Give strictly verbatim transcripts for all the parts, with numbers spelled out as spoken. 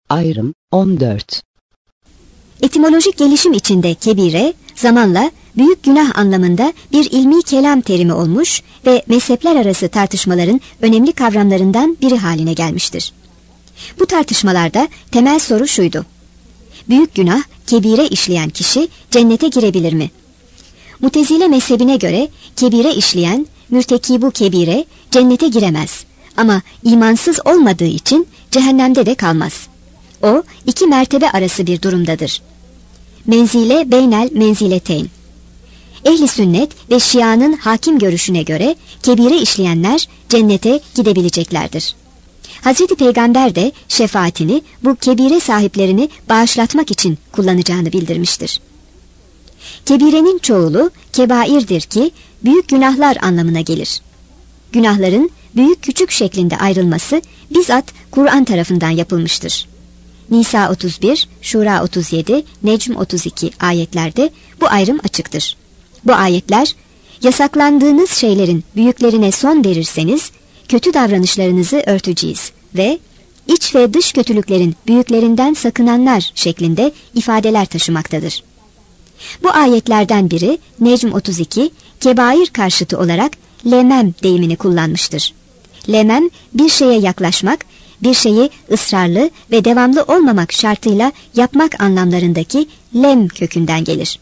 Ayrım on dört. Etimolojik gelişim içinde kebire, zamanla büyük günah anlamında bir ilmi kelam terimi olmuş ve mezhepler arası tartışmaların önemli kavramlarından biri haline gelmiştir. Bu tartışmalarda temel soru şuydu: büyük günah, kebire işleyen kişi cennete girebilir mi? Mutezile mezhebine göre kebire işleyen, mürtekibu kebire cennete giremez ama imansız olmadığı için cehennemde de kalmaz. O iki mertebe arası bir durumdadır. Menzile beynel menzileteyn. Ehli sünnet ve Şia'nın hakim görüşüne göre kebire işleyenler cennete gidebileceklerdir. Hazreti Peygamber de şefaatini bu kebire sahiplerini bağışlatmak için kullanacağını bildirmiştir. Kebirenin çoğulu kebairdir ki büyük günahlar anlamına gelir. Günahların büyük küçük şeklinde ayrılması bizzat Kur'an tarafından yapılmıştır. Nisa otuz bir, Şura otuz yedi, Necm otuz iki ayetlerde bu ayrım açıktır. Bu ayetler, yasaklandığınız şeylerin büyüklerine son verirseniz kötü davranışlarınızı örteceğiz ve iç ve dış kötülüklerin büyüklerinden sakınanlar şeklinde ifadeler taşımaktadır. Bu ayetlerden biri Necm otuz iki, kebair karşıtı olarak lemem deyimini kullanmıştır. Lemem, bir şeye yaklaşmak, bir şeyi ısrarlı ve devamlı olmamak şartıyla yapmak anlamlarındaki lem kökünden gelir.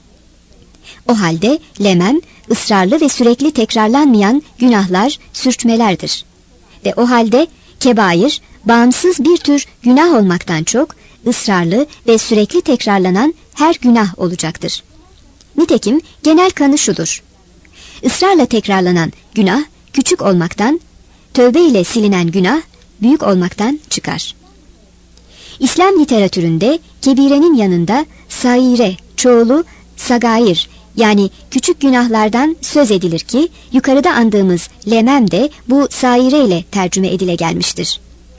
O halde lemem, ısrarlı ve sürekli tekrarlanmayan günahlar, sürçmelerdir. Ve o halde kebair, bağımsız bir tür günah olmaktan çok, ısrarlı ve sürekli tekrarlanan her günah olacaktır. Nitekim genel kanı şudur: Israrla tekrarlanan günah küçük olmaktan, tövbe ile silinen günah büyük olmaktan çıkar. İslam literatüründe kebirenin yanında saire, çoğulu sagair, yani küçük günahlardan söz edilir ki yukarıda andığımız lemem de bu saire ile tercüme edile gelmiştir.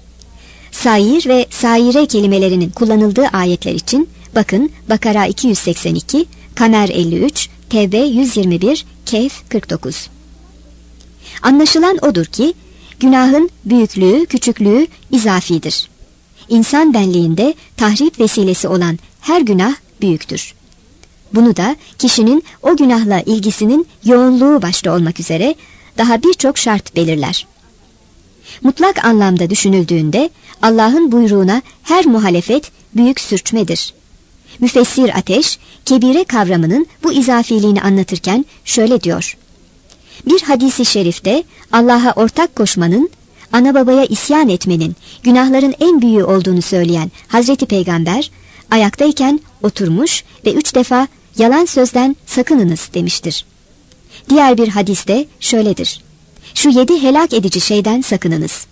Sair ve saire kelimelerinin kullanıldığı ayetler için bakın Bakara iki yüz seksen iki, Kamer elli üç, Tevbe yüz yirmi bir, Kehf kırk dokuz. Anlaşılan odur ki günahın büyüklüğü, küçüklüğü izafidir. İnsan benliğinde tahrip vesilesi olan her günah büyüktür. Bunu da kişinin o günahla ilgisinin yoğunluğu başta olmak üzere daha birçok şart belirler. Mutlak anlamda düşünüldüğünde Allah'ın buyruğuna her muhalefet büyük sürçmedir. Müfessir Ateş, kebire kavramının bu izafiliğini anlatırken şöyle diyor: bir hadisi şerifte Allah'a ortak koşmanın, ana babaya isyan etmenin günahların en büyüğü olduğunu söyleyen Hazreti Peygamber, ayaktayken oturmuş ve üç defa yalan sözden sakınınız demiştir. Diğer bir hadiste şöyledir: şu yedi helak edici şeyden sakınınız.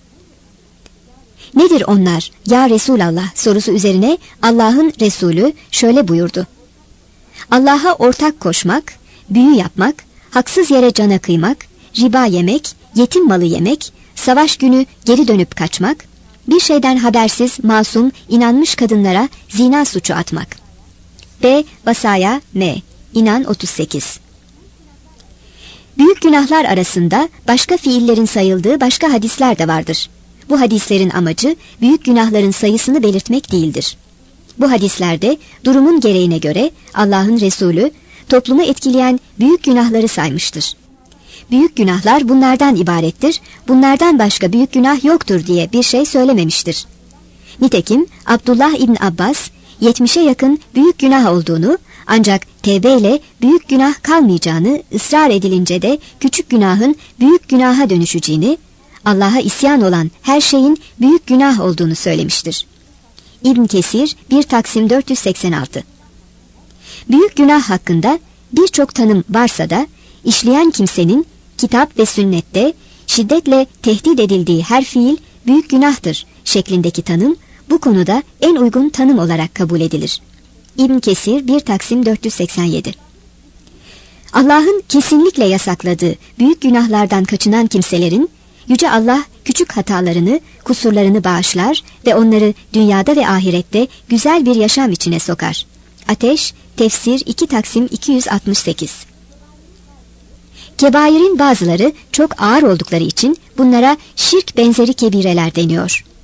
Nedir onlar ya Resulallah sorusu üzerine Allah'ın Resulü şöyle buyurdu: Allah'a ortak koşmak, büyü yapmak, haksız yere cana kıymak, riba yemek, yetim malı yemek, savaş günü geri dönüp kaçmak, bir şeyden habersiz masum inanmış kadınlara zina suçu atmak. B. Vasaya M. İnan otuz sekiz. Büyük günahlar arasında başka fiillerin sayıldığı başka hadisler de vardır. Bu hadislerin amacı büyük günahların sayısını belirtmek değildir. Bu hadislerde durumun gereğine göre Allah'ın Resulü toplumu etkileyen büyük günahları saymıştır. Büyük günahlar bunlardan ibarettir, bunlardan başka büyük günah yoktur diye bir şey söylememiştir. Nitekim Abdullah İbn Abbas, yetmişe yakın büyük günah olduğunu, ancak tevbe ile büyük günah kalmayacağını, ısrar edilince de küçük günahın büyük günaha dönüşeceğini, Allah'a isyan olan her şeyin büyük günah olduğunu söylemiştir. İbn Kesir bir Taksim dört yüz seksen altı. Büyük günah hakkında birçok tanım varsa da işleyen kimsenin kitap ve sünnette şiddetle tehdit edildiği her fiil büyük günahtır şeklindeki tanım bu konuda en uygun tanım olarak kabul edilir. İbn Kesir bir Taksim dört yüz seksen yedi. Allah'ın kesinlikle yasakladığı büyük günahlardan kaçınan kimselerin Yüce Allah küçük hatalarını, kusurlarını bağışlar ve onları dünyada ve ahirette güzel bir yaşam içine sokar. Ateş, Tefsir iki Taksim iki yüz altmış sekiz. Kebairin bazıları çok ağır oldukları için bunlara şirk benzeri kebireler deniyor.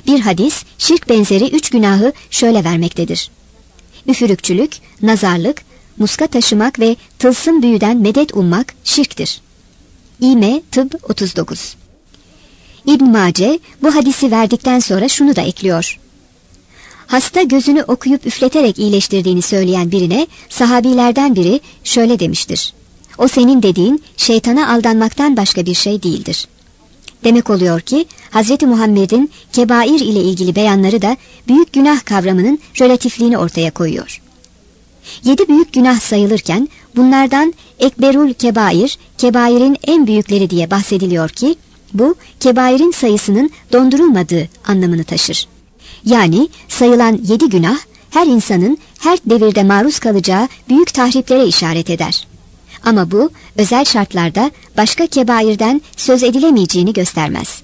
Bir hadis şirk benzeri üç günahı şöyle vermektedir: üfürükçülük, nazarlık, muska taşımak ve tılsım büyüden medet ummak şirktir. İme Tıbb otuz dokuz. İbn Mace bu hadisi verdikten sonra şunu da ekliyor: hasta gözünü okuyup üfleterek iyileştirdiğini söyleyen birine sahabilerden biri şöyle demiştir: o senin dediğin şeytana aldanmaktan başka bir şey değildir. Demek oluyor ki Hazreti Muhammed'in kebair ile ilgili beyanları da büyük günah kavramının relatifliğini ortaya koyuyor. Yedi büyük günah sayılırken bunlardan ekberul kebair, kebairin en büyükleri diye bahsediliyor ki bu kebairin sayısının dondurulmadığı anlamını taşır. Yani sayılan yedi günah her insanın her devirde maruz kalacağı büyük tahriplere işaret eder. Ama bu özel şartlarda başka kebairden söz edilemeyeceğini göstermez.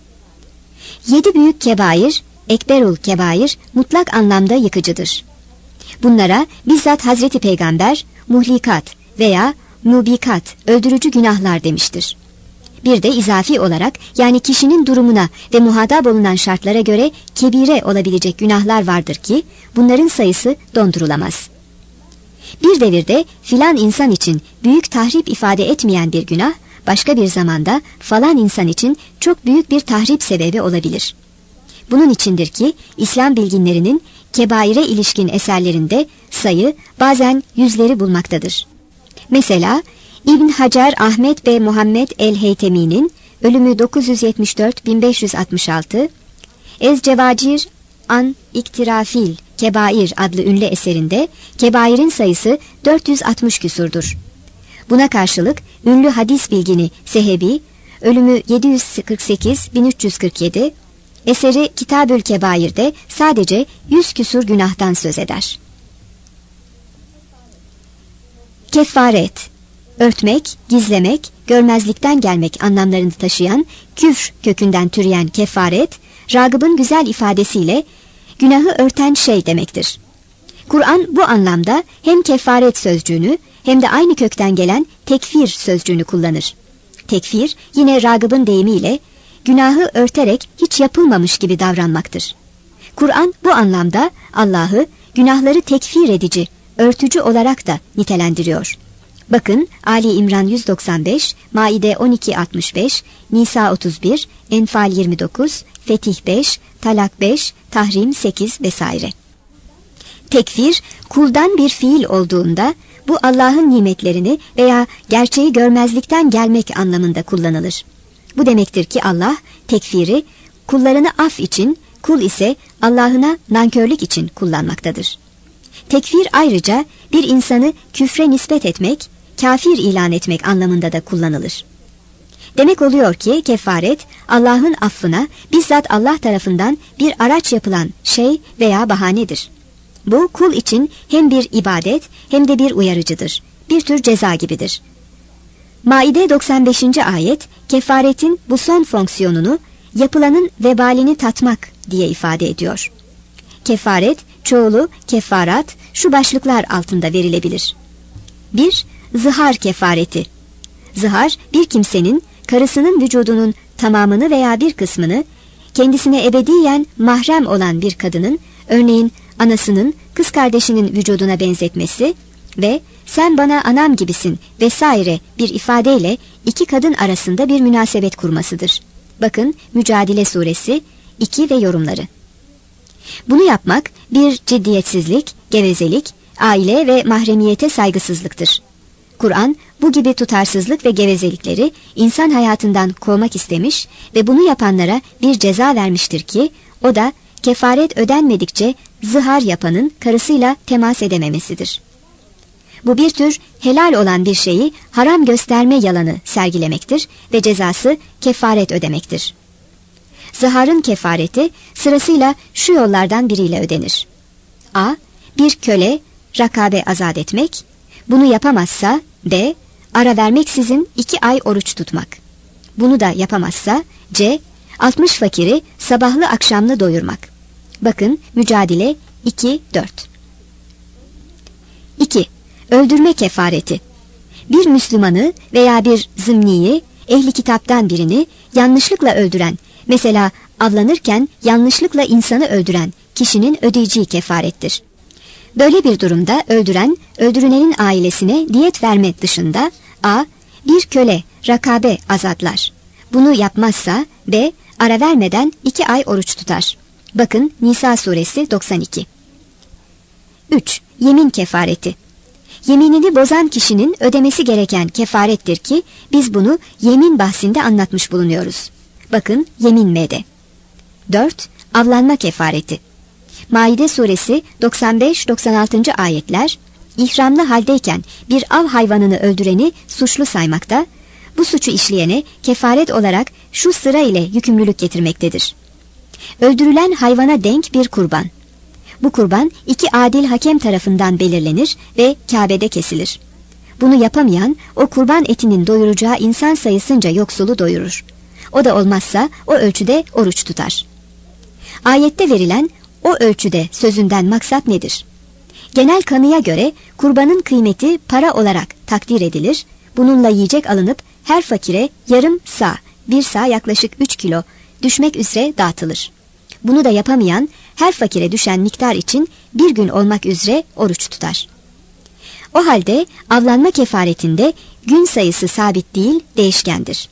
Yedi büyük kebair, ekberul kebair mutlak anlamda yıkıcıdır. Bunlara bizzat Hazreti Peygamber muhlikat veya mubikat, öldürücü günahlar demiştir. Bir de izafi olarak, yani kişinin durumuna ve muhatap olunan şartlara göre kebire olabilecek günahlar vardır ki bunların sayısı dondurulamaz. Bir devirde filan insan için büyük tahrip ifade etmeyen bir günah, başka bir zamanda falan insan için çok büyük bir tahrip sebebi olabilir. Bunun içindir ki İslam bilginlerinin kebaire ilişkin eserlerinde sayı bazen yüzleri bulmaktadır. Mesela İbn Hacer Ahmet B. Muhammed el-Heytemi'nin ölümü dokuz yüz yetmiş dört bin beş yüz altmış altı, Ez-Cevacir an İktirafil Kebair adlı ünlü eserinde kebairin sayısı dört yüz altmış küsurdur. Buna karşılık ünlü hadis bilgini Sehebi, ölümü yedi yüz kırk sekiz bin üç yüz kırk yedi, eseri Kitabül Kebair'de sadece yüz küsur günahtan söz eder. Kefaret, örtmek, gizlemek, görmezlikten gelmek anlamlarını taşıyan küfr kökünden türeyen kefaret, Ragıb'ın güzel ifadesiyle günahı örten şey demektir. Kur'an bu anlamda hem kefaret sözcüğünü hem de aynı kökten gelen tekfir sözcüğünü kullanır. Tekfir yine Ragıb'ın deyimiyle günahı örterek hiç yapılmamış gibi davranmaktır. Kur'an bu anlamda Allah'ı günahları tekfir edici, örtücü olarak da nitelendiriyor. Bakın Ali İmran yüz doksan beş, Maide on iki altmış beş, Nisa otuz bir, Enfal yirmi dokuz, Fetih beş, Talak beş, Tahrim sekiz vesaire. Tekfir, kuldan bir fiil olduğunda bu Allah'ın nimetlerini veya gerçeği görmezlikten gelmek anlamında kullanılır. Bu demektir ki Allah tekfiri kullarını af için, kul ise Allah'ına nankörlük için kullanmaktadır. Tekfir ayrıca bir insanı küfre nispet etmek, kafir ilan etmek anlamında da kullanılır. Demek oluyor ki kefaret Allah'ın affına bizzat Allah tarafından bir araç yapılan şey veya bahanedir. Bu kul için hem bir ibadet hem de bir uyarıcıdır. Bir tür ceza gibidir. Maide doksan beşinci ayet kefaretin bu son fonksiyonunu yapılanın vebalini tatmak diye ifade ediyor. Kefaret çoğulu kefarat şu başlıklar altında verilebilir. bir Zihar kefareti. Zihar bir kimsenin karısının vücudunun tamamını veya bir kısmını kendisine ebediyen mahrem olan bir kadının, örneğin anasının, kız kardeşinin vücuduna benzetmesi ve sen bana anam gibisin vesaire bir ifadeyle iki kadın arasında bir münasebet kurmasıdır. Bakın Mücadele suresi iki ve yorumları. Bunu yapmak bir ciddiyetsizlik, gevezelik, aile ve mahremiyete saygısızlıktır. Kur'an bu gibi tutarsızlık ve gevezelikleri insan hayatından kovmak istemiş ve bunu yapanlara bir ceza vermiştir ki o da kefaret ödenmedikçe zihar yapanın karısıyla temas edememesidir. Bu bir tür helal olan bir şeyi haram gösterme yalanı sergilemektir ve cezası kefaret ödemektir. Ziharın kefareti sırasıyla şu yollardan biriyle ödenir. A. Bir köle, rakabe azat etmek. Bunu yapamazsa B. Ara vermeksizin iki ay oruç tutmak. Bunu da yapamazsa C. altmış fakiri sabahlı akşamlı doyurmak. Bakın Mücadele iki dört. iki. Öldürme kefareti. Bir Müslümanı veya bir zımniyi, ehli kitaptan birini yanlışlıkla öldüren, mesela avlanırken yanlışlıkla insanı öldüren kişinin ödeyeceği kefarettir. Böyle bir durumda öldüren, öldürülenin ailesine diyet verme dışında a. bir köle, rakabe azatlar. Bunu yapmazsa b. ara vermeden iki ay oruç tutar. Bakın Nisa suresi doksan iki. üç. Yemin kefareti. Yeminini bozan kişinin ödemesi gereken kefarettir ki biz bunu yemin bahsinde anlatmış bulunuyoruz. Bakın Yemin M'de. dört. Avlanma kefareti. Maide suresi doksan beş doksan altıncı ayetler ihramlı haldeyken bir av hayvanını öldüreni suçlu saymakta, bu suçu işleyene kefaret olarak şu sıra ile yükümlülük getirmektedir. Öldürülen hayvana denk bir kurban. Bu kurban iki adil hakem tarafından belirlenir ve Kabe'de kesilir. Bunu yapamayan o kurban etinin doyuracağı insan sayısınca yoksulu doyurur. O da olmazsa o ölçüde oruç tutar. Ayette verilen o ölçüde sözünden maksat nedir? Genel kanıya göre kurbanın kıymeti para olarak takdir edilir, bununla yiyecek alınıp her fakire yarım sağ, bir sağ yaklaşık üç kilo düşmek üzere dağıtılır. Bunu da yapamayan her fakire düşen miktar için bir gün olmak üzere oruç tutar. O halde avlanma kefaretinde gün sayısı sabit değil, değişkendir.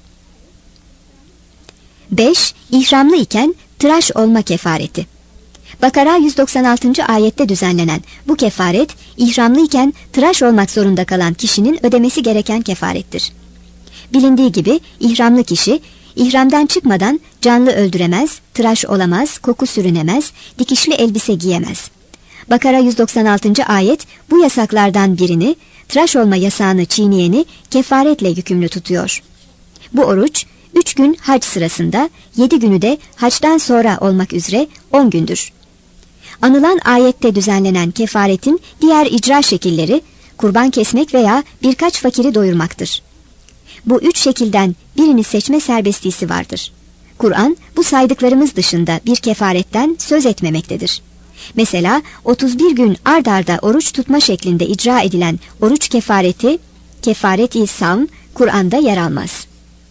beş. İhramlı iken tıraş olma kefareti. Bakara yüz doksan altıncı ayette düzenlenen bu kefaret, ihramlıyken tıraş olmak zorunda kalan kişinin ödemesi gereken kefarettir. Bilindiği gibi ihramlı kişi, ihramdan çıkmadan canlı öldüremez, tıraş olamaz, koku sürünemez, dikişli elbise giyemez. Bakara yüz doksan altıncı ayet bu yasaklardan birini, tıraş olma yasağını çiğneyeni kefaretle yükümlü tutuyor. Bu oruç, üç gün hac sırasında, yedi günü de haçtan sonra olmak üzere on gündür. Anılan ayette düzenlenen kefaretin diğer icra şekilleri, kurban kesmek veya birkaç fakiri doyurmaktır. Bu üç şekilden birini seçme serbestliği vardır. Kur'an bu saydıklarımız dışında bir kefaretten söz etmemektedir. Mesela otuz bir gün ard arda oruç tutma şeklinde icra edilen oruç kefareti, kefaret-i savm, Kur'an'da yer almaz.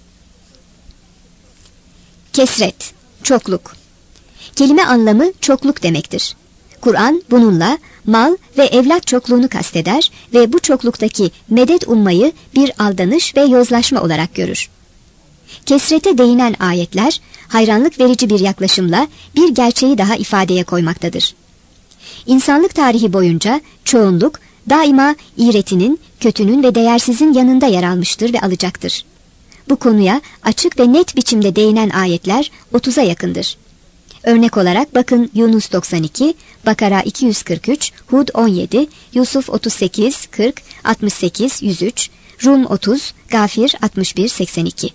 Kesret, çokluk. Kelime anlamı çokluk demektir. Kur'an bununla mal ve evlat çokluğunu kasteder ve bu çokluktaki medet ummayı bir aldanış ve yozlaşma olarak görür. Kesrete değinen ayetler, hayranlık verici bir yaklaşımla bir gerçeği daha ifadeye koymaktadır. İnsanlık tarihi boyunca çoğunluk daima iğretinin, kötünün ve değersizin yanında yer almıştır ve alacaktır. Bu konuya açık ve net biçimde değinen ayetler otuza yakındır. Örnek olarak bakın Yunus doksan iki, Bakara iki yüz kırk üç, Hud on yedi, Yusuf otuz sekiz, kırk, altmış sekiz, yüz üç, Rum otuz, Gafir altmış bir, seksen iki.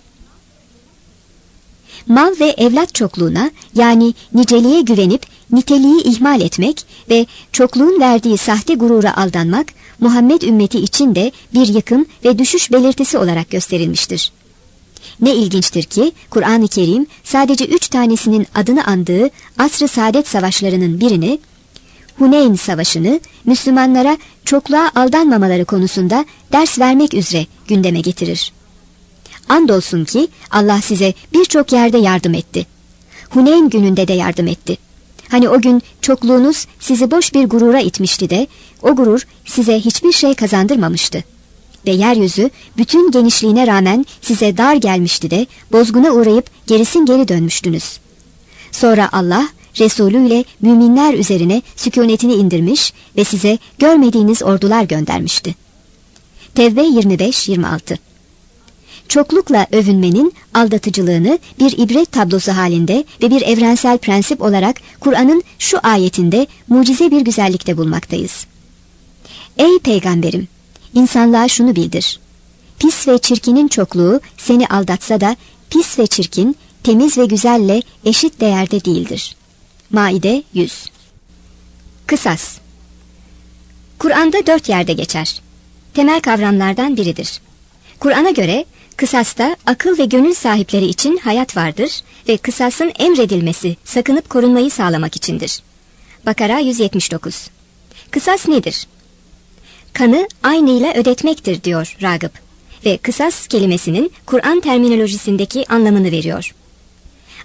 Mal ve evlat çokluğuna, yani niceliğe güvenip niteliği ihmal etmek ve çokluğun verdiği sahte gurura aldanmak, Muhammed ümmeti için de bir yıkım ve düşüş belirtisi olarak gösterilmiştir. Ne ilginçtir ki Kur'an-ı Kerim sadece üç tanesinin adını andığı asr-ı saadet savaşlarının birini, Huneyn Savaşı'nı Müslümanlara çokluğa aldanmamaları konusunda ders vermek üzere gündeme getirir. Andolsun ki Allah size birçok yerde yardım etti. Huneyn gününde de yardım etti. Hani o gün çokluğunuz sizi boş bir gurura itmişti de o gurur size hiçbir şey kazandırmamıştı. Ve yeryüzü bütün genişliğine rağmen size dar gelmişti de bozguna uğrayıp gerisin geri dönmüştünüz. Sonra Allah Resulü ile müminler üzerine sükunetini indirmiş ve size görmediğiniz ordular göndermişti. Tevbe yirmi beş yirmi altı. Çoklukla övünmenin aldatıcılığını bir ibret tablosu halinde ve bir evrensel prensip olarak Kur'an'ın şu ayetinde mucize bir güzellikte bulmaktayız. Ey peygamberim! İnsanlığa şunu bildir. Pis ve çirkinin çokluğu seni aldatsa da pis ve çirkin, temiz ve güzelle eşit değerde değildir. Maide yüz. Kısas. Kur'an'da dört yerde geçer. Temel kavramlardan biridir. Kur'an'a göre kısasta akıl ve gönül sahipleri için hayat vardır ve kısasın emredilmesi, sakınıp korunmayı sağlamak içindir. Bakara yüz yetmiş dokuz. Kısas nedir? Kanı aynıyla ödetmektir diyor Ragıp ve kısas kelimesinin Kur'an terminolojisindeki anlamını veriyor.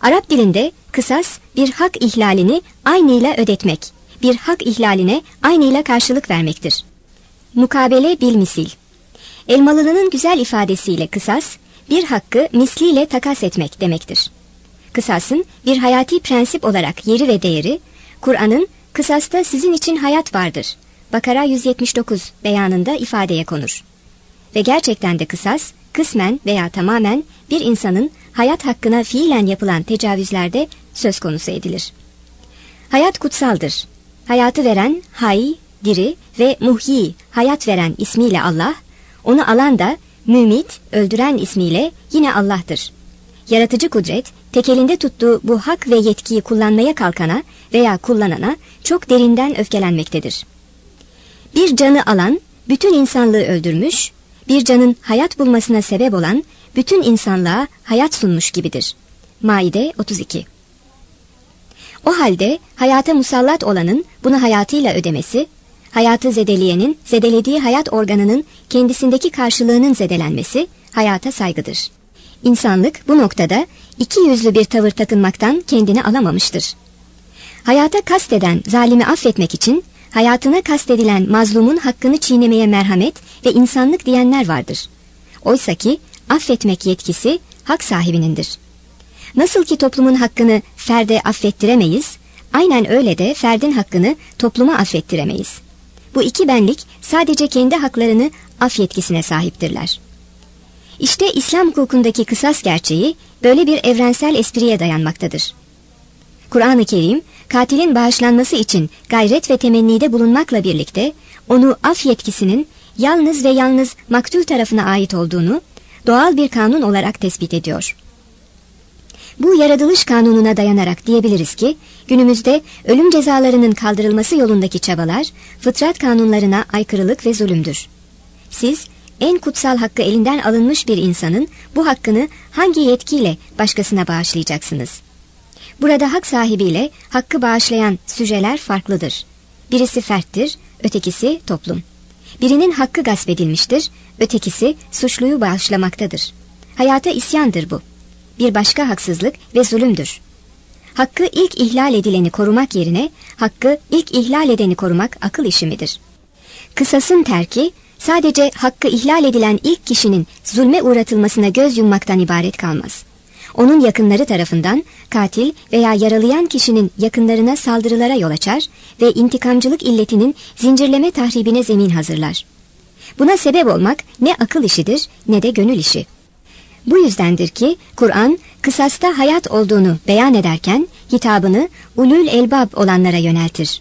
Arap dilinde kısas bir hak ihlalini aynıyla ödetmek, bir hak ihlaline aynıyla karşılık vermektir. Mukabele bilmisil. Elmalı'nın güzel ifadesiyle kısas, bir hakkı misliyle takas etmek demektir. Kısasın bir hayati prensip olarak yeri ve değeri, Kur'an'ın kısasta sizin için hayat vardır, Bakara yüz yetmiş dokuz beyanında ifadeye konur. Ve gerçekten de kısas, kısmen veya tamamen bir insanın hayat hakkına fiilen yapılan tecavüzlerde söz konusu edilir. Hayat kutsaldır. Hayatı veren hay, diri ve muhyi, hayat veren ismiyle Allah, onu alan da mümit, öldüren ismiyle yine Allah'tır. Yaratıcı kudret, tekelinde tuttuğu bu hak ve yetkiyi kullanmaya kalkana veya kullanana çok derinden öfkelenmektedir. Bir canı alan, bütün insanlığı öldürmüş, bir canın hayat bulmasına sebep olan, bütün insanlığa hayat sunmuş gibidir. Maide otuz iki. O halde hayata musallat olanın bunu hayatıyla ödemesi, hayatı zedeleyenin zedelediği hayat organının kendisindeki karşılığının zedelenmesi hayata saygıdır. İnsanlık bu noktada iki yüzlü bir tavır takınmaktan kendini alamamıştır. Hayata kasteden zalimi affetmek için hayatına kastedilen mazlumun hakkını çiğnemeye merhamet ve insanlık diyenler vardır. Oysa ki affetmek yetkisi hak sahibinindir. Nasıl ki toplumun hakkını ferde affettiremeyiz, aynen öyle de ferdin hakkını topluma affettiremeyiz. Bu iki benlik sadece kendi haklarını af yetkisine sahiptirler. İşte İslam hukukundaki kısas gerçeği böyle bir evrensel espriye dayanmaktadır. Kur'an-ı Kerim, katilin bağışlanması için gayret ve temennide bulunmakla birlikte, onu af yetkisinin yalnız ve yalnız maktul tarafına ait olduğunu doğal bir kanun olarak tespit ediyor. Bu yaratılış kanununa dayanarak diyebiliriz ki, günümüzde ölüm cezalarının kaldırılması yolundaki çabalar, fıtrat kanunlarına aykırılık ve zulümdür. Siz, en kutsal hakkı elinden alınmış bir insanın bu hakkını hangi yetkiyle başkasına bağışlayacaksınız? Burada hak sahibiyle hakkı bağışlayan süceler farklıdır. Birisi ferttir, ötekisi toplum. Birinin hakkı gasp edilmiştir, ötekisi suçluyu bağışlamaktadır. Hayata isyandır bu. Bir başka haksızlık ve zulümdür. Hakkı ilk ihlal edileni korumak yerine hakkı ilk ihlal edeni korumak akıl işi midir? Kısasın terki sadece hakkı ihlal edilen ilk kişinin zulme uğratılmasına göz yummaktan ibaret kalmaz. Onun yakınları tarafından katil veya yaralayan kişinin yakınlarına saldırılara yol açar ve intikamcılık illetinin zincirleme tahribine zemin hazırlar. Buna sebep olmak ne akıl işidir ne de gönül işi. Bu yüzdendir ki Kur'an kısasta hayat olduğunu beyan ederken hitabını ulul elbab olanlara yöneltir.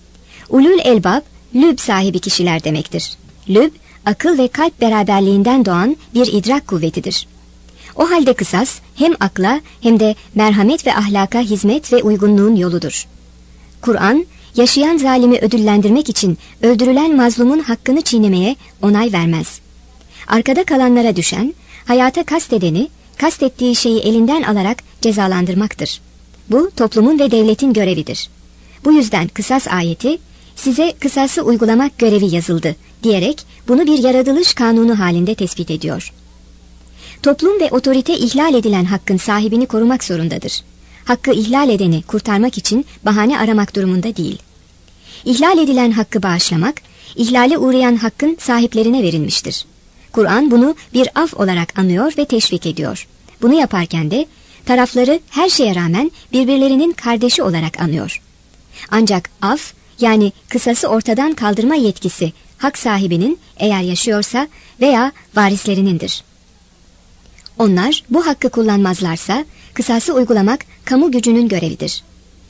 Ulul elbab, lüb sahibi kişiler demektir. Lüb, akıl ve kalp beraberliğinden doğan bir idrak kuvvetidir. O halde kısas hem akla hem de merhamet ve ahlaka hizmet ve uygunluğun yoludur. Kur'an, yaşayan zalimi ödüllendirmek için öldürülen mazlumun hakkını çiğnemeye onay vermez. Arkada kalanlara düşen, hayata kastedeni, kastettiği şeyi elinden alarak cezalandırmaktır. Bu toplumun ve devletin görevidir. Bu yüzden kısas ayeti, size kısası uygulamak görevi yazıldı diyerek bunu bir yaratılış kanunu halinde tespit ediyor. Toplum ve otorite ihlal edilen hakkın sahibini korumak zorundadır. Hakkı ihlal edeni kurtarmak için bahane aramak durumunda değil. İhlal edilen hakkı bağışlamak, ihlale uğrayan hakkın sahiplerine verilmiştir. Kur'an bunu bir af olarak anıyor ve teşvik ediyor. Bunu yaparken de tarafları her şeye rağmen birbirlerinin kardeşi olarak anıyor. Ancak af, yani kısası ortadan kaldırma yetkisi hak sahibinin eğer yaşıyorsa veya varislerinindir. Onlar bu hakkı kullanmazlarsa kısası uygulamak kamu gücünün görevidir.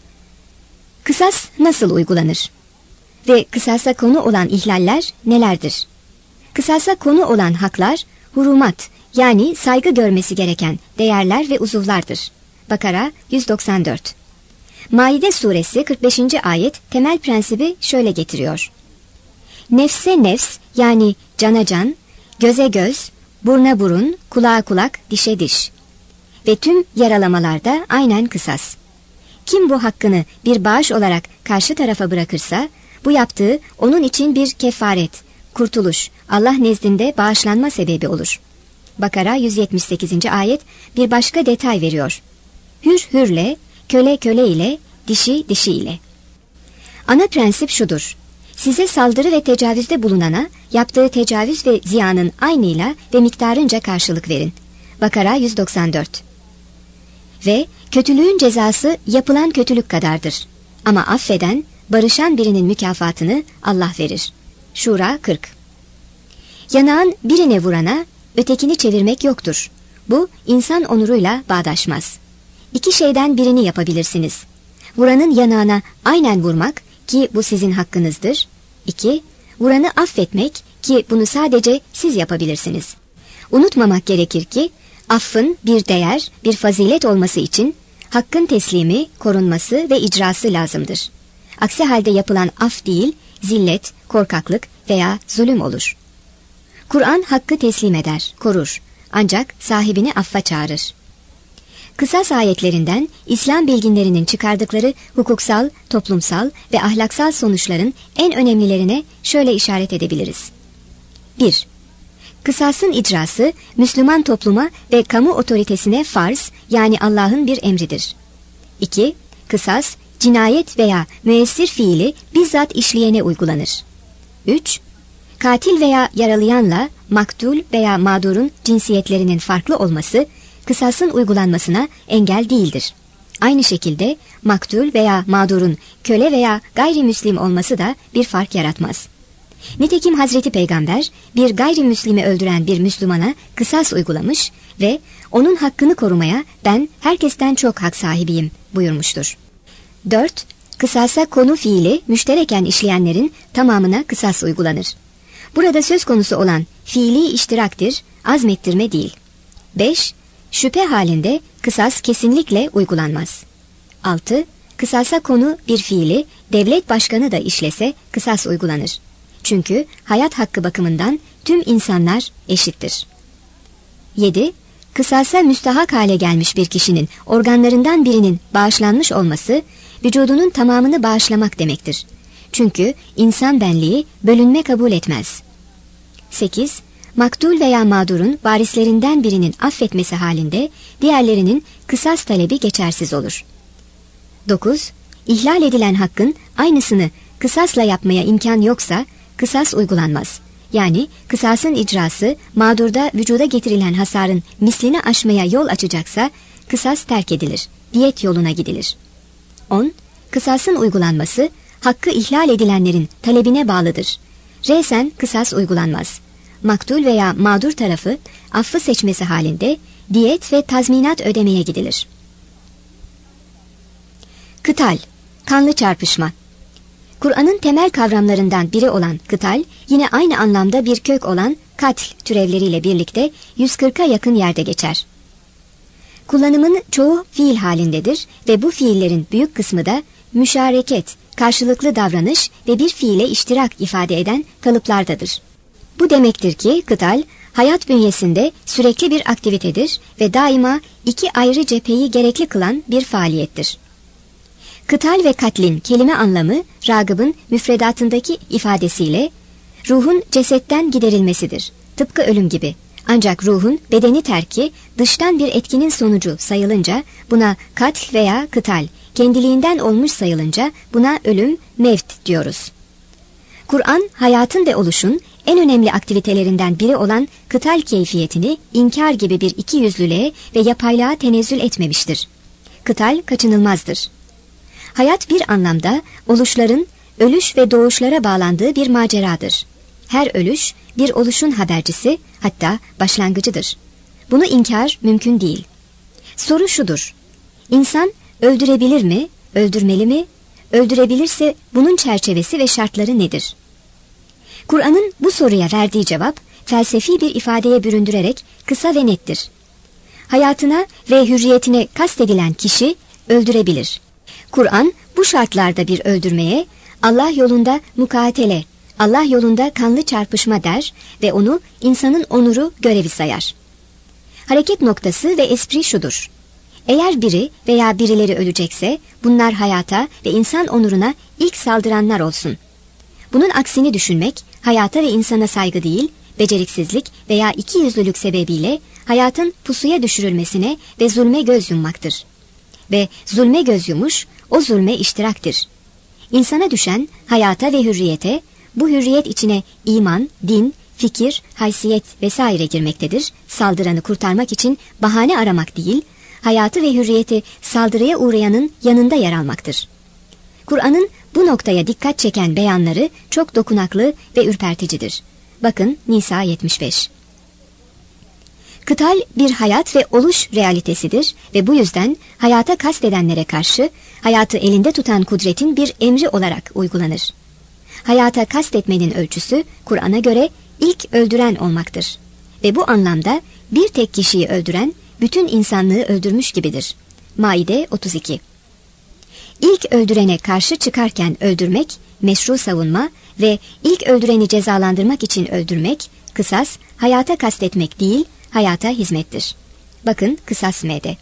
Kısas nasıl uygulanır? Ve kısasa konu olan ihlaller nelerdir? Kısasa konu olan haklar hurumat, yani saygı görmesi gereken değerler ve uzuvlardır. Bakara yüz doksan dört. Maide suresi kırk beşinci ayet temel prensibi şöyle getiriyor. Nefse nefs, yani cana can, göze göz, buruna burun, kulağa kulak, dişe diş. Ve tüm yaralamalarda aynen kısas. Kim bu hakkını bir bağış olarak karşı tarafa bırakırsa, bu yaptığı onun için bir kefaret, kurtuluş, Allah nezdinde bağışlanma sebebi olur. Bakara yüz yetmiş sekizinci ayet bir başka detay veriyor. hür hürle, köle köle ile, dişi dişi ile. Ana prensip şudur: size saldırı ve tecavüzde bulunana yaptığı tecavüz ve ziyanın aynıyla ve miktarınca karşılık verin. Bakara yüz doksan dört. Ve kötülüğün cezası yapılan kötülük kadardır. Ama affeden, barışan birinin mükafatını Allah verir. Şura kırk. Yanağın birine vurana ötekini çevirmek yoktur. Bu insan onuruyla bağdaşmaz. İki şeyden birini yapabilirsiniz: vuranın yanağına aynen vurmak ki bu sizin hakkınızdır. İki, vuranı affetmek ki bunu sadece siz yapabilirsiniz. Unutmamak gerekir ki affın bir değer, bir fazilet olması için hakkın teslimi, korunması ve icrası lazımdır. Aksi halde yapılan af değil, zillet, korkaklık veya zulüm olur. Kur'an hakkı teslim eder, korur. Ancak sahibini affa çağırır. Kısas ayetlerinden İslam bilginlerinin çıkardıkları hukuksal, toplumsal ve ahlaksal sonuçların en önemlilerine şöyle işaret edebiliriz. bir. Kısasın icrası Müslüman topluma ve kamu otoritesine farz, yani Allah'ın bir emridir. iki. Kısas, cinayet veya müessir fiili bizzat işleyene uygulanır. üç. Katil veya yaralayanla maktul veya mağdurun cinsiyetlerinin farklı olması kısasın uygulanmasına engel değildir. Aynı şekilde maktul veya mağdurun köle veya gayrimüslim olması da bir fark yaratmaz. Nitekim Hazreti Peygamber bir gayrimüslimi öldüren bir Müslümana kısas uygulamış ve onun hakkını korumaya ben herkesten çok hak sahibiyim buyurmuştur. dört. Kısasa konu fiili müştereken işleyenlerin tamamına kısas uygulanır. Burada söz konusu olan fiili iştiraktir, azmettirme değil. beş. Şüphe halinde kısas kesinlikle uygulanmaz. altı. Kısasa konu bir fiili devlet başkanı da işlese kısas uygulanır. Çünkü hayat hakkı bakımından tüm insanlar eşittir. yedi. Kısasa müstahak hale gelmiş bir kişinin organlarından birinin bağışlanmış olması, vücudunun tamamını bağışlamak demektir. Çünkü insan benliği bölünme kabul etmez. sekiz. Maktul veya mağdurun varislerinden birinin affetmesi halinde diğerlerinin kısas talebi geçersiz olur. dokuz. İhlal edilen hakkın aynısını kısasla yapmaya imkan yoksa kısas uygulanmaz. Yani kısasın icrası mağdurda vücuda getirilen hasarın mislini aşmaya yol açacaksa kısas terk edilir, diyet yoluna gidilir. on. Kısasın uygulanması hakkı ihlal edilenlerin talebine bağlıdır. Resen kısas uygulanmaz. Maktul veya mağdur tarafı affı seçmesi halinde diyet ve tazminat ödemeye gidilir. Kıtal, kanlı çarpışma. Kur'an'ın temel kavramlarından biri olan kıtal, yine aynı anlamda bir kök olan katl türevleriyle birlikte yüz kırka yakın yerde geçer. Kullanımın çoğu fiil halindedir ve bu fiillerin büyük kısmı da müşareket, karşılıklı davranış ve bir fiile iştirak ifade eden kalıplardadır. Bu demektir ki kıtal, hayat bünyesinde sürekli bir aktivitedir ve daima iki ayrı cepheyi gerekli kılan bir faaliyettir. Kıtal ve katlin kelime anlamı Ragıb'ın müfredatındaki ifadesiyle ruhun cesetten giderilmesidir. Tıpkı ölüm gibi. Ancak ruhun bedeni terki dıştan bir etkinin sonucu sayılınca buna katl veya kıtal, kendiliğinden olmuş sayılınca buna ölüm, mevt diyoruz. Kur'an hayatın ve oluşun en önemli aktivitelerinden biri olan kıtal keyfiyetini inkar gibi bir ikiyüzlülüğe ve yapaylığa tenezzül etmemiştir. Kıtal kaçınılmazdır. Hayat bir anlamda oluşların ölüş ve doğuşlara bağlandığı bir maceradır. Her ölüş bir oluşun habercisi, hatta başlangıcıdır. Bunu inkar mümkün değil. Soru şudur: İnsan öldürebilir mi, öldürmeli mi? Öldürebilirse bunun çerçevesi ve şartları nedir? Kur'an'ın bu soruya verdiği cevap felsefi bir ifadeye büründürerek kısa ve nettir. Hayatına ve hürriyetine kastedilen kişi öldürebilir. Kur'an bu şartlarda bir öldürmeye Allah yolunda mukatele, Allah yolunda kanlı çarpışma der ve onu insanın onuru görevi sayar. Hareket noktası ve espri şudur: eğer biri veya birileri ölecekse bunlar hayata ve insan onuruna ilk saldıranlar olsun. Bunun aksini düşünmek hayata ve insana saygı değil, beceriksizlik veya ikiyüzlülük sebebiyle hayatın pusuya düşürülmesine ve zulme göz yummaktır. ve zulme göz yumuş, o zulme iştiraktir. İnsana düşen hayata ve hürriyete, bu hürriyet içine iman, din, fikir, haysiyet vesaire girmektedir. Saldıranı kurtarmak için bahane aramak değil, hayatı ve hürriyeti saldırıya uğrayanın yanında yer almaktır. Kur'an'ın bu noktaya dikkat çeken beyanları çok dokunaklı ve ürperticidir. Bakın Nisa yetmiş beş. Kıtal bir hayat ve oluş realitesidir ve bu yüzden hayata kastedenlere karşı hayatı elinde tutan kudretin bir emri olarak uygulanır. Hayata kastetmenin ölçüsü Kur'an'a göre ilk öldüren olmaktır. Ve bu anlamda bir tek kişiyi öldüren bütün insanlığı öldürmüş gibidir. Maide otuz iki. İlk öldürene karşı çıkarken öldürmek, meşru savunma ve ilk öldüreni cezalandırmak için öldürmek, kısas, hayata kastetmek değil, hayata hizmettir. Bakın Kısas M'de.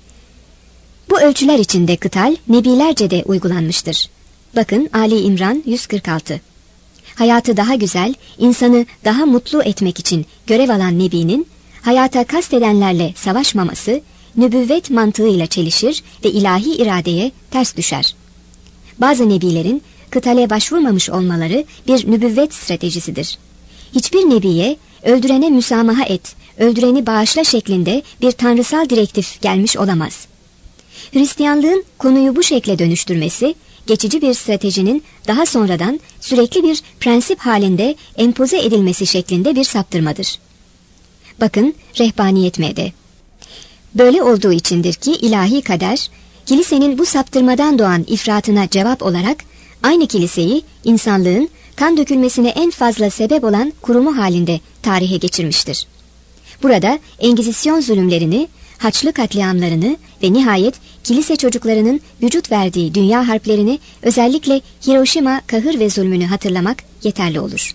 Bu ölçüler içinde kıtal, nebilerce de uygulanmıştır. Bakın Ali İmran yüz kırk altı. Hayatı daha güzel, insanı daha mutlu etmek için görev alan nebinin, hayata kastedenlerle savaşmaması, nübüvvet mantığıyla çelişir ve ilahi iradeye ters düşer. Bazı nebilerin kıtale başvurmamış olmaları bir nübüvvet stratejisidir. Hiçbir nebiye öldürene müsamaha et, öldüreni bağışla şeklinde bir tanrısal direktif gelmiş olamaz. Hristiyanlığın konuyu bu şekle dönüştürmesi, geçici bir stratejinin daha sonradan sürekli bir prensip halinde empoze edilmesi şeklinde bir saptırmadır. Bakın Rehbaniyet M'de. Böyle olduğu içindir ki ilahi kader, kilisenin bu saptırmadan doğan ifratına cevap olarak aynı kiliseyi insanlığın kan dökülmesine en fazla sebep olan kurumu halinde tarihe geçirmiştir. Burada Engizisyon zulümlerini, Haçlı katliamlarını ve nihayet kilise çocuklarının vücut verdiği dünya harplerini, özellikle Hiroşima kahır ve zulmünü hatırlamak yeterli olur.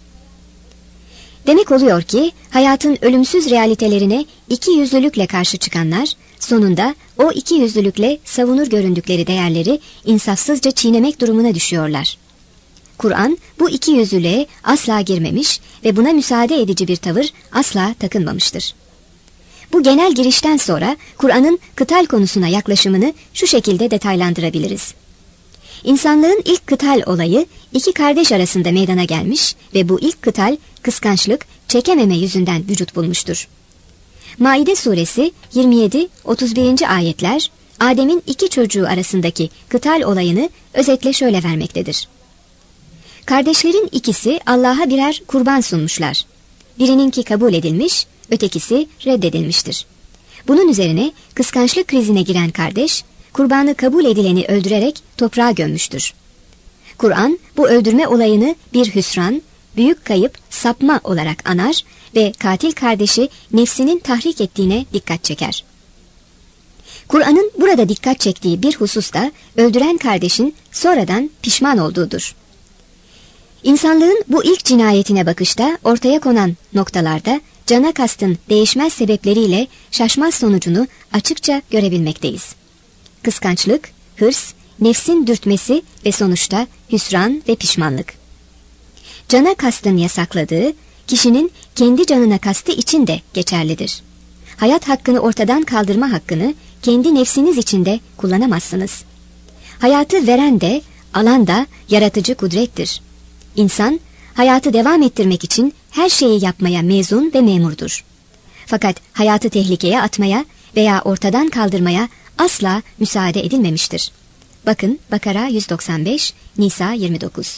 Demek oluyor ki hayatın ölümsüz realitelerine iki yüzlülükle karşı çıkanlar, sonunda o iki yüzlülükle savunur göründükleri değerleri insafsızca çiğnemek durumuna düşüyorlar. Kur'an bu iki yüzlülüğe asla girmemiş ve buna müsaade edici bir tavır asla takınmamıştır. Bu genel girişten sonra Kur'an'ın kıtal konusuna yaklaşımını şu şekilde detaylandırabiliriz. İnsanlığın ilk kıtal olayı iki kardeş arasında meydana gelmiş ve bu ilk kıtal kıskançlık, çekememe yüzünden vücut bulmuştur. Maide suresi yirmi yedi otuz bir. ayetler Adem'in iki çocuğu arasındaki kıtal olayını özetle şöyle vermektedir. Kardeşlerin ikisi Allah'a birer kurban sunmuşlar. Birininki kabul edilmiş, ötekisi reddedilmiştir. Bunun üzerine kıskançlık krizine giren kardeş, kurbanı kabul edileni öldürerek toprağa gömmüştür. Kur'an bu öldürme olayını bir hüsran, büyük kayıp, sapma olarak anar ve katil kardeşi nefsinin tahrik ettiğine dikkat çeker. Kur'an'ın burada dikkat çektiği bir husus da öldüren kardeşin sonradan pişman olduğudur. İnsanlığın bu ilk cinayetine bakışta ortaya konan noktalarda cana kastın değişmez sebepleriyle şaşmaz sonucunu açıkça görebilmekteyiz. Kıskançlık, hırs, nefsin dürtmesi ve sonuçta hüsran ve pişmanlık. Cana kastın yasakladığı, kişinin kendi canına kastı için de geçerlidir. Hayat hakkını ortadan kaldırma hakkını kendi nefsiniz için de kullanamazsınız. Hayatı veren de, alan da yaratıcı kudrettir. İnsan, hayatı devam ettirmek için her şeyi yapmaya mezun ve memurdur. Fakat hayatı tehlikeye atmaya veya ortadan kaldırmaya asla müsaade edilmemiştir. Bakın Bakara yüz doksan beş, Nisa yirmi dokuz.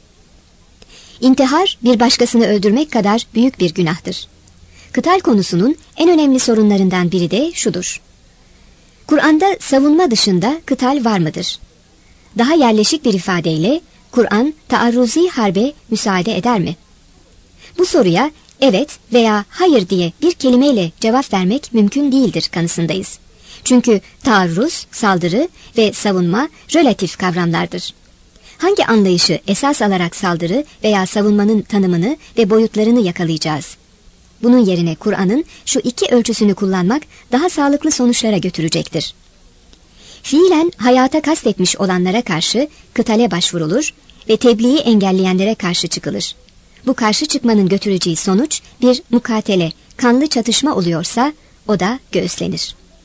İntihar bir başkasını öldürmek kadar büyük bir günahtır. Kıtal konusunun en önemli sorunlarından biri de şudur. Kur'an'da savunma dışında kıtal var mıdır? Daha yerleşik bir ifadeyle Kur'an taarruzi harbe müsaade eder mi? Bu soruya evet veya hayır diye bir kelimeyle cevap vermek mümkün değildir kanısındayız. Çünkü taarruz, saldırı ve savunma relatif kavramlardır. Hangi anlayışı esas alarak saldırı veya savunmanın tanımını ve boyutlarını yakalayacağız? Bunun yerine Kur'an'ın şu iki ölçüsünü kullanmak daha sağlıklı sonuçlara götürecektir. Fiilen hayata kastetmiş olanlara karşı kıtale başvurulur ve tebliği engelleyenlere karşı çıkılır. Bu karşı çıkmanın götüreceği sonuç bir mukatele, kanlı çatışma oluyorsa o da göğüslenir.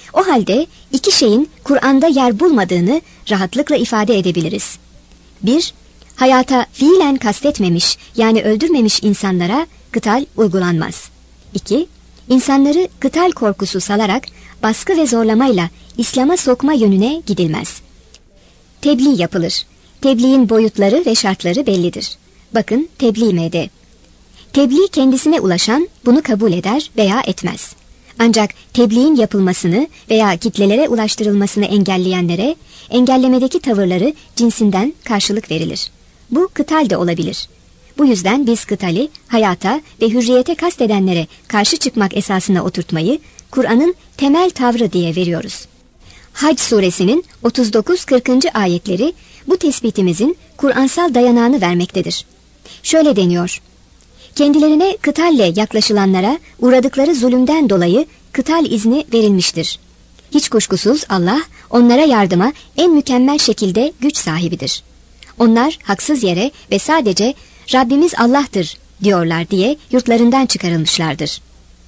O halde iki şeyin Kur'an'da yer bulmadığını rahatlıkla ifade edebiliriz. bir Hayata fiilen kastetmemiş yani öldürmemiş insanlara kıtal uygulanmaz. iki İnsanları kıtal korkusu salarak baskı ve zorlamayla İslam'a sokma yönüne gidilmez. Tebliğ yapılır. Tebliğin boyutları ve şartları bellidir. Bakın tebliğ M D. Tebliğ kendisine ulaşan bunu kabul eder veya etmez. Ancak tebliğin yapılmasını veya kitlelere ulaştırılmasını engelleyenlere engellemedeki tavırları cinsinden karşılık verilir. Bu kıtal de olabilir. Bu yüzden biz kıtali hayata ve hürriyete kastedenlere karşı çıkmak esasına oturtmayı Kur'an'ın temel tavrı diye veriyoruz. Hac suresinin otuz dokuz kırkıncı ayetleri bu tespitimizin Kur'ansal dayanağını vermektedir. Şöyle deniyor: kendilerine kıtalle yaklaşılanlara uğradıkları zulümden dolayı kıtal izni verilmiştir. Hiç kuşkusuz Allah onlara yardıma en mükemmel şekilde güç sahibidir. Onlar haksız yere ve sadece Rabbimiz Allah'tır diyorlar diye yurtlarından çıkarılmışlardır.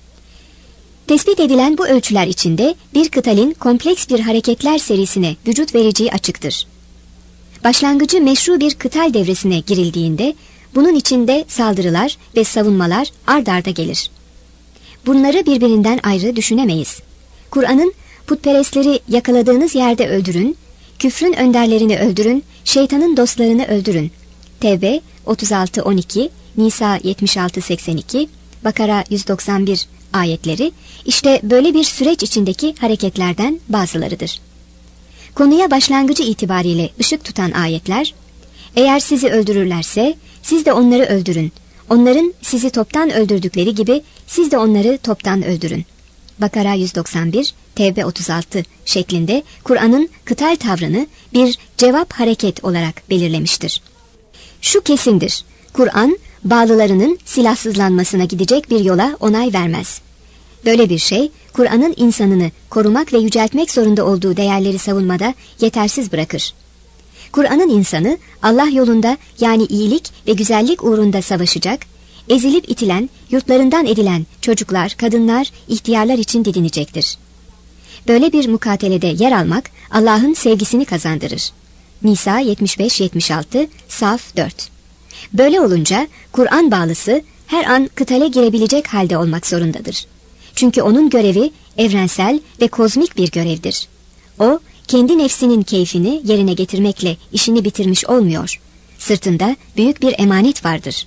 Tespit edilen bu ölçüler içinde bir kıtalin kompleks bir hareketler serisine vücut vereceği açıktır. Başlangıcı meşru bir kıtal devresine girildiğinde bunun içinde saldırılar ve savunmalar ard arda gelir. Bunları birbirinden ayrı düşünemeyiz. Kur'an'ın putperestleri yakaladığınız yerde öldürün, küfrün önderlerini öldürün, şeytanın dostlarını öldürün. Tevbe otuz altı on iki, Nisa yetmiş altı seksen iki, Bakara yüz doksan bir ayetleri işte böyle bir süreç içindeki hareketlerden bazılarıdır. Konuya başlangıcı itibariyle ışık tutan ayetler, eğer sizi öldürürlerse siz de onları öldürün. Onların sizi toptan öldürdükleri gibi siz de onları toptan öldürün. Bakara yüz doksan bir, Tevbe otuz altı şeklinde Kur'an'ın kıtal tavrını bir cevap hareket olarak belirlemiştir. Şu kesindir: Kur'an bağlılarının silahsızlanmasına gidecek bir yola onay vermez. Böyle bir şey Kur'an'ın insanını korumak ve yüceltmek zorunda olduğu değerleri savunmada yetersiz bırakır. Kur'an'ın insanı Allah yolunda yani iyilik ve güzellik uğrunda savaşacak, ezilip itilen, yurtlarından edilen çocuklar, kadınlar, ihtiyarlar için didinecektir. Böyle bir mukatelede yer almak Allah'ın sevgisini kazandırır. Nisa yetmiş beş yetmiş altı, Saf dört. Böyle olunca Kur'an bağlısı her an kıtale girebilecek halde olmak zorundadır. Çünkü onun görevi evrensel ve kozmik bir görevdir. O, kendi nefsinin keyfini yerine getirmekle işini bitirmiş olmuyor. Sırtında büyük bir emanet vardır.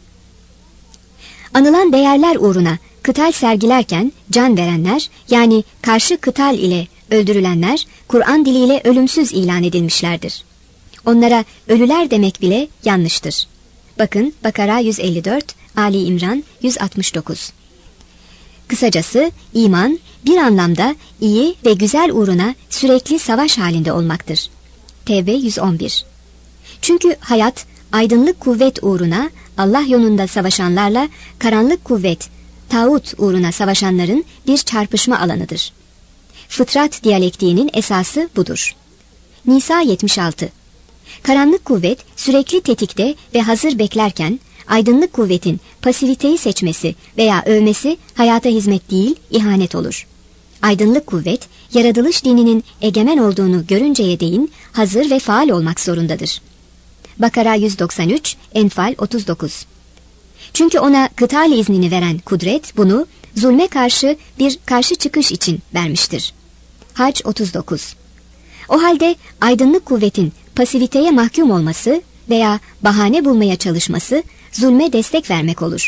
Anılan değerler uğruna kıtal sergilerken can verenler, yani karşı kıtal ile öldürülenler, Kur'an diliyle ölümsüz ilan edilmişlerdir. Onlara ölüler demek bile yanlıştır. Bakın Bakara yüz elli dört, Ali İmran yüz altmış dokuz. Kısacası iman bir anlamda iyi ve güzel uğruna sürekli savaş halinde olmaktır. Tevbe yüz on bir. Çünkü hayat aydınlık kuvvet uğruna Allah yolunda savaşanlarla karanlık kuvvet, tağut uğruna savaşanların bir çarpışma alanıdır. Fıtrat diyalektiğinin esası budur. Nisa yetmiş altı. Karanlık kuvvet sürekli tetikte ve hazır beklerken, aydınlık kuvvetin pasiviteyi seçmesi veya övmesi hayata hizmet değil, ihanet olur. Aydınlık kuvvet, yaratılış dininin egemen olduğunu görünceye değin hazır ve faal olmak zorundadır. Bakara yüz doksan üç, Enfal otuz dokuz. Çünkü ona kıtal iznini veren kudret bunu zulme karşı bir karşı çıkış için vermiştir. Hac otuz dokuz. O halde aydınlık kuvvetin pasiviteye mahkum olması veya bahane bulmaya çalışması zulme destek vermek olur.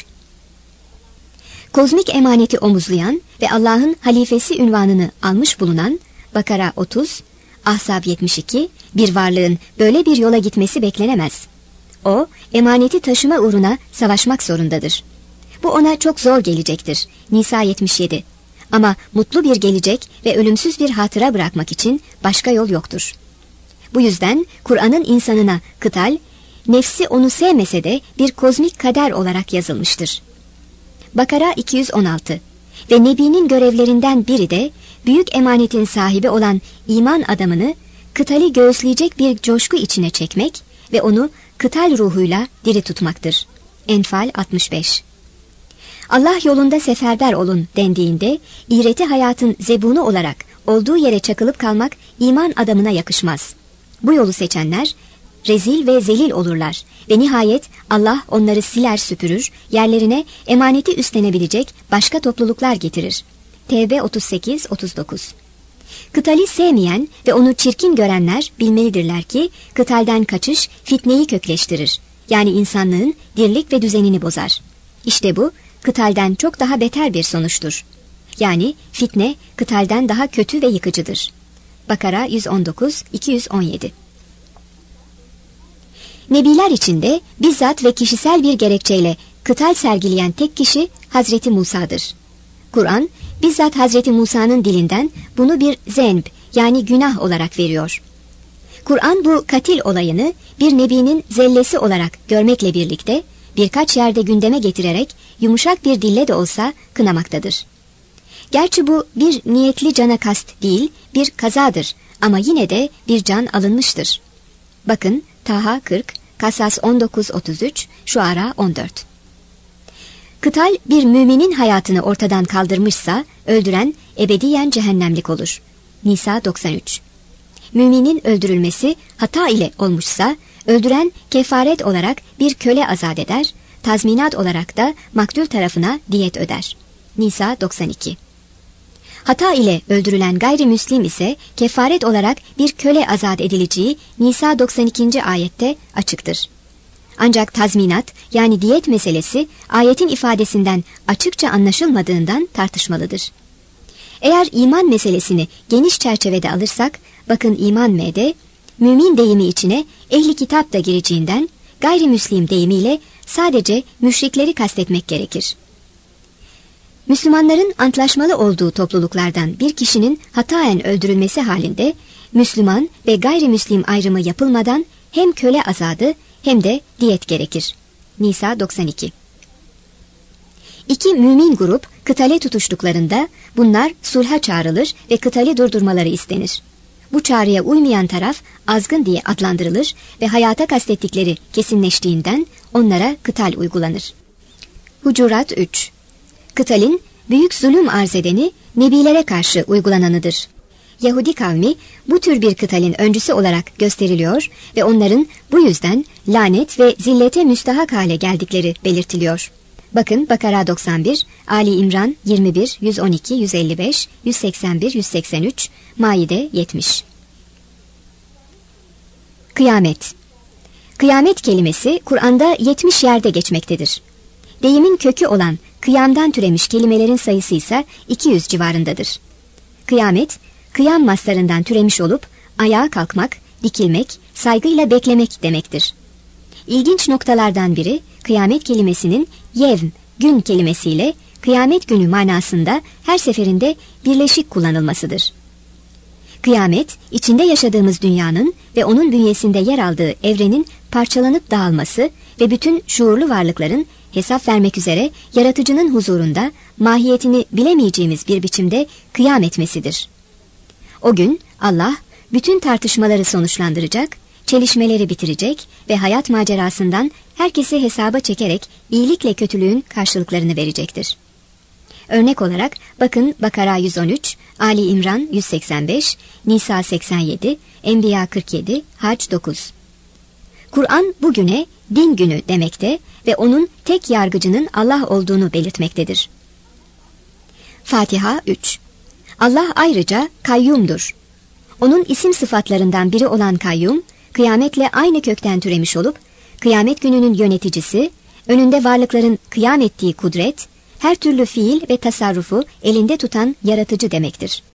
Kozmik emaneti omuzlayan ve Allah'ın halifesi ünvanını almış bulunan Bakara otuz, Ahzab yetmiş iki, bir varlığın böyle bir yola gitmesi beklenemez. O, emaneti taşıma uğruna savaşmak zorundadır. Bu ona çok zor gelecektir. Nisa yetmiş yedi. Ama mutlu bir gelecek ve ölümsüz bir hatıra bırakmak için başka yol yoktur. Bu yüzden Kur'an'ın insanına kıtal, nefsi onu sevmese de bir kozmik kader olarak yazılmıştır. Bakara iki yüz on altı. Ve Nebi'nin görevlerinden biri de büyük emanetin sahibi olan iman adamını kıtali göğüsleyecek bir coşku içine çekmek ve onu kıtal ruhuyla diri tutmaktır. Enfal altmış beş. Allah yolunda seferber olun dendiğinde iğreti hayatın zebunu olarak olduğu yere çakılıp kalmak iman adamına yakışmaz. Bu yolu seçenler rezil ve zelil olurlar ve nihayet Allah onları siler süpürür, yerlerine emaneti üstlenebilecek başka topluluklar getirir. Tevbe otuz sekiz otuz dokuz. Kıtali sevmeyen ve onu çirkin görenler bilmelidirler ki kıtalden kaçış fitneyi kökleştirir. Yani insanlığın dirlik ve düzenini bozar. İşte bu kıtalden çok daha beter bir sonuçtur. Yani fitne kıtalden daha kötü ve yıkıcıdır. Bakara yüz on dokuz iki yüz on yedi. Nebiler içinde bizzat ve kişisel bir gerekçeyle kıtal sergileyen tek kişi Hazreti Musa'dır. Kur'an bizzat Hazreti Musa'nın dilinden bunu bir zenb yani günah olarak veriyor. Kur'an bu katil olayını bir nebinin zellesi olarak görmekle birlikte birkaç yerde gündeme getirerek yumuşak bir dille de olsa kınamaktadır. Gerçi bu bir niyetli cana kast değil, bir kazadır ama yine de bir can alınmıştır. Bakın Taha kırk, Kasas on dokuz otuz üç, Şuara on dört. Kıtal bir müminin hayatını ortadan kaldırmışsa öldüren ebediyen cehennemlik olur. Nisa doksan üç. Müminin öldürülmesi hata ile olmuşsa öldüren kefaret olarak bir köle azat eder, tazminat olarak da maktul tarafına diyet öder. Nisa doksan iki. Hata ile öldürülen gayrimüslim ise kefaret olarak bir köle azat edileceği Nisa doksan ikinci ayette açıktır. Ancak tazminat yani diyet meselesi ayetin ifadesinden açıkça anlaşılmadığından tartışmalıdır. Eğer iman meselesini geniş çerçevede alırsak, bakın İman M'de mümin deyimi içine ehli kitap da gireceğinden gayrimüslim deyimiyle sadece müşrikleri kastetmek gerekir. Müslümanların antlaşmalı olduğu topluluklardan bir kişinin hataen öldürülmesi halinde Müslüman ve gayrimüslim ayrımı yapılmadan hem köle azadı hem de diyet gerekir. Nisa doksan iki. İki mümin grup kıtale tutuştuklarında bunlar sulha çağrılır ve kıtali durdurmaları istenir. Bu çağrıya uymayan taraf azgın diye adlandırılır ve hayata kastettikleri kesinleştiğinden onlara kıtal uygulanır. Hucurat üç. Kıtalin büyük zulüm arz edeni nebilere karşı uygulananıdır. Yahudi kavmi bu tür bir kıtalin öncüsü olarak gösteriliyor ve onların bu yüzden lanet ve zillete müstahak hale geldikleri belirtiliyor. Bakın Bakara doksan bir, Ali İmran yirmi bir, yüz on iki, yüz elli beş, yüz seksen bir, yüz seksen üç, Maide yetmiş. Kıyamet. Kıyamet kelimesi Kur'an'da yetmiş yerde geçmektedir. Deyimin kökü olan kıyamdan türemiş kelimelerin sayısı ise iki yüz civarındadır. Kıyamet, kıyam maslarından türemiş olup ayağa kalkmak, dikilmek, saygıyla beklemek demektir. İlginç noktalardan biri kıyamet kelimesinin yevm, gün kelimesiyle kıyamet günü manasında her seferinde birleşik kullanılmasıdır. Kıyamet, içinde yaşadığımız dünyanın ve onun bünyesinde yer aldığı evrenin parçalanıp dağılması ve bütün şuurlu varlıkların hesap vermek üzere yaratıcının huzurunda mahiyetini bilemeyeceğimiz bir biçimde kıyam etmesidir. O gün Allah bütün tartışmaları sonuçlandıracak, çelişmeleri bitirecek ve hayat macerasından herkesi hesaba çekerek iyilikle kötülüğün karşılıklarını verecektir. Örnek olarak bakın Bakara yüz on üç, Ali İmran yüz seksen beş, Nisa seksen yedi, Enbiya kırk yedi, Hac dokuz. Kur'an bugüne din günü demekte ve onun tek yargıcının Allah olduğunu belirtmektedir. Fatiha üç. Allah ayrıca kayyumdur. Onun isim sıfatlarından biri olan kayyum, kıyametle aynı kökten türemiş olup, kıyamet gününün yöneticisi, önünde varlıkların kıyam ettiği kudret, her türlü fiil ve tasarrufu elinde tutan yaratıcı demektir.